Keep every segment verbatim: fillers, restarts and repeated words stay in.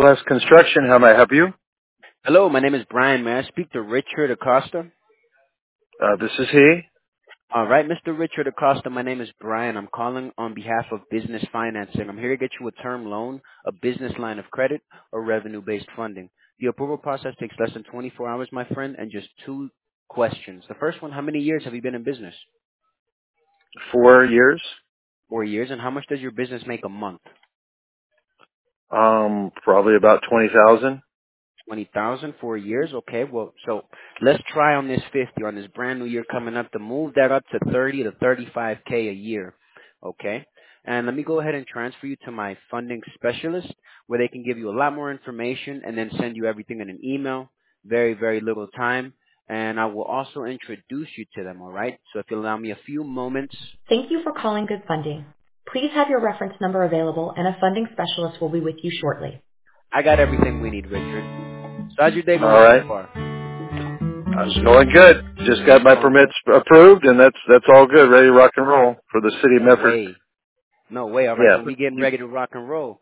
Bless Construction, how may I help you? Hello, my name is Brian. May I speak to Richard Acosta? Uh, this is he. All right, Mister Richard Acosta, my name is Brian. I'm calling on behalf of Business Financing. I'm here to get you a term loan, a business line of credit, or revenue-based funding. The approval process takes less than twenty-four hours, my friend, and just two questions. The first one, how many years have you been in business? Four years. Four years. And how much does your business make a month? Um, probably about twenty thousand. Twenty thousand, four years. Okay, well, so let's try on this fifty on this brand new year coming up to move that up to thirty to thirty-five k a year. Okay, and let me go ahead and transfer you to my funding specialist, where they can give you a lot more information and then send you everything in an email. Very, very little time, and I will also introduce you to them. All right. So if you allow me a few moments. Thank you for calling Good Funding. Please have your reference number available and a funding specialist will be with you shortly. I got everything we need, Richard. So how's your day All going so right. far? I was going good. Just got my Okay. permits approved, and that's that's all good. Ready to rock and roll for the city of No Medford. way. No way. All right. Yeah. So we getting ready to rock and roll.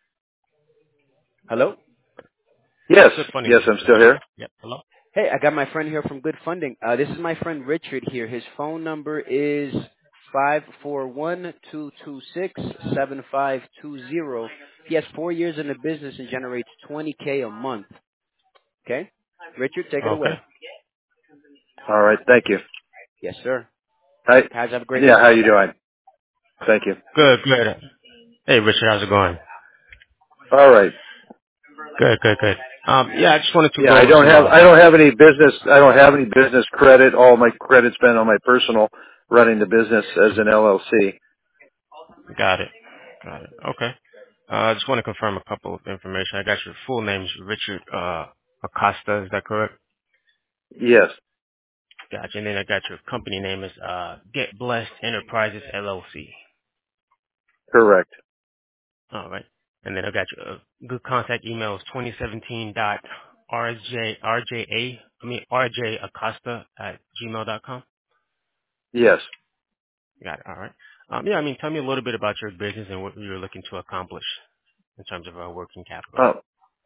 Hello? Yes. Good funding. Yes, This I'm is still Richard. here. Yep. Hello. Hey, I got my friend here from Good Funding. Uh, this is my friend Richard here. His phone number is five four one, two two six, seven five two zero. He has four years in the business and generates twenty k a month. Okay? Richard, take it Okay. away. All right. Thank you. Yes, sir. Hi. Guys, have a great Yeah. day. How you doing? Thank you. Good. Good. Hey, Richard. How's it going? All right. Good. Good. Good. Um, yeah, I just wanted to Yeah. go I over don't some. have Uh, I don't have any business. I don't have any business credit. All my credit's been on my personal running the business as an L L C. got it. Got it. Okay. Uh, I just want to confirm a couple of information. I got your full name's Richard uh, Acosta. Is that correct? Yes. Gotcha. And then I got your company name is uh, Get Blessed Enterprises L L C. Correct. All right. And then I got your uh, good contact email is twenty seventeen dot rj rja I mean rj acosta at gmail dot com. Yes. Got it. All right. Um, yeah, I mean, tell me a little bit about your business and what you're looking to accomplish in terms of uh, working capital. Uh,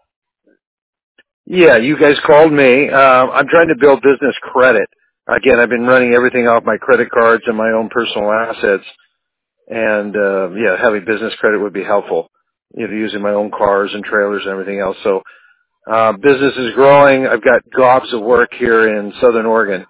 Yeah, you guys called me. Uh, I'm trying to build business credit. Again, I've been running everything off my credit cards and my own personal assets. And, uh, yeah, having business credit would be helpful. You know, using my own cars and trailers and everything else. So, uh, business is growing. I've got gobs of work here in Southern Oregon.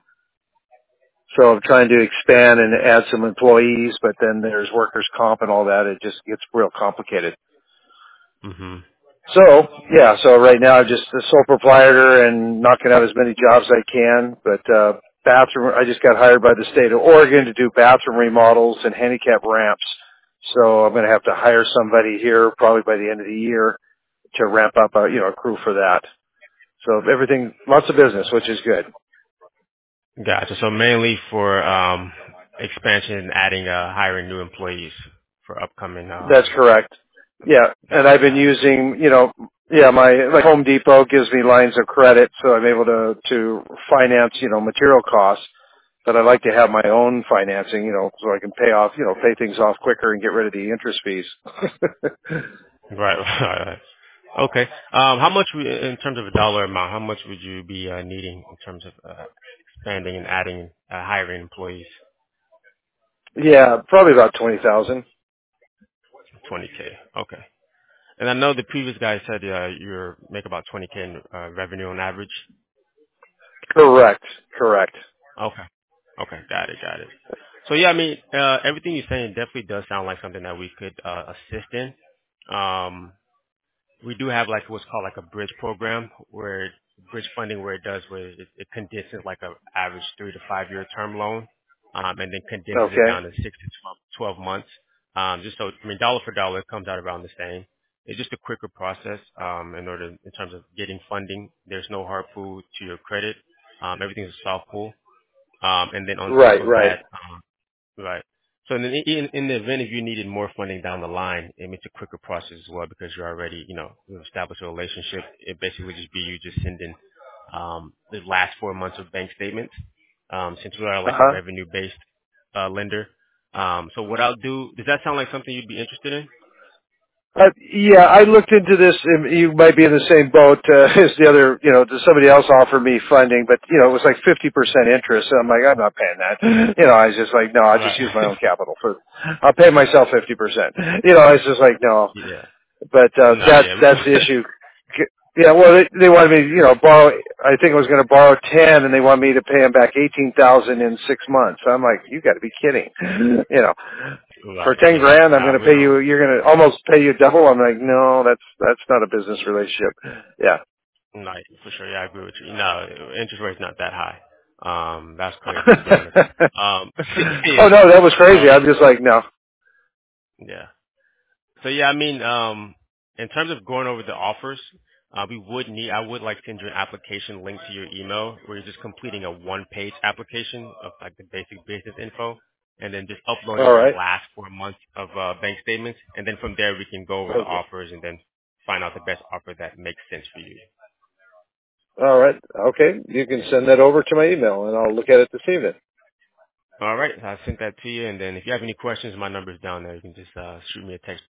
So I'm trying to expand and add some employees, but then there's workers' comp and all that. It just gets real complicated. Mm-hmm. So, yeah, so right now I'm just a sole proprietor and knocking out as many jobs as I can. But, uh, bathroom, I just got hired by the state of Oregon to do bathroom remodels and handicap ramps. So I'm going to have to hire somebody here probably by the end of the year to ramp up a, you know, a crew for that. So everything, lots of business, which is good. Gotcha. So mainly for um, expansion and adding, uh, hiring new employees for upcoming. That's Um, correct. Yeah, and gotcha. I've been Got it. using, you know, yeah, my like Home Depot gives me lines of credit, so I'm able to to finance, you know, material costs. But I like to have my own financing, you know, so I can pay off, you know, pay things off quicker and get rid of the interest fees. Right. Right. Right. Okay. Um, how much, would- in terms of a dollar amount, how much would you be uh, needing in terms of uh, expanding and adding, uh, hiring employees? Yeah, probably about twenty thousand. twenty k. Okay. And I know the previous guy said uh, you make about twenty k in uh, revenue on average. Correct, correct. Okay. Okay. Got it. Got it. So yeah, I mean, uh, everything you're saying definitely does sound like something that we could uh, assist in. Um, we do have like what's called like a bridge program where bridge funding where it does where it, it condenses like a average three to five year term loan, um, and then condenses it Okay. down to six to twelve, twelve months. Um, just so I mean, dollar for dollar, it comes out around the same. It's just a quicker process um, in order in terms of getting funding. There's no hard food to your credit. Um, everything's a soft pull, um, and then on top Right, of right. that. Um, Right. So in the, in, in the event if you needed more funding down the line, it makes a quicker process as well because you're already, you know, you've established a relationship. It basically would just be you just sending um, the last four months of bank statements um, since we are Uh like a huh. revenue-based uh, lender. Um, so what I'll do, does that sound like something you'd be interested in? Uh, yeah, I looked into this, and you might be in the same boat uh, as the other, you know, somebody else offered me funding, but, you know, it was like fifty percent interest. And I'm like, I'm not paying that. You know, I was just like, no, I'll just use my Right. own capital for, I'll pay myself fifty percent. You know, I was just like, no. Yeah. But uh, No, that's, yeah. that's the issue. Yeah, well, they, they wanted me, you know, borrow, I think I was going to borrow ten, and they want me to pay them back eighteen thousand in six months. I'm like, you got to be kidding. You know. For Right. ten Yeah. grand, I'm Nah, going to we pay don't. you. You're going to almost pay you double. I'm like, no, that's that's not a business relationship. Yeah. No, for sure. Yeah, I agree with you. No, interest rate's not that high. Um, that's crazy to be honest. Um, Oh yeah. no, that was crazy. Um, I'm just like, no. yeah. So yeah, I mean, um, in terms of going over the offers, uh, we would need, I would like to send you an application link to your email where you're just completing a one-page application of like the basic business info, and then just All uploading the right. last four months of uh, bank statements, and then from there we can go over the Okay. offers and then find out the best offer that makes sense for you. All right. Okay. You can send that over to my email, and I'll look at it this evening. All right, I sent that to you, and then if you have any questions, my number's down there. You can just uh, shoot me a text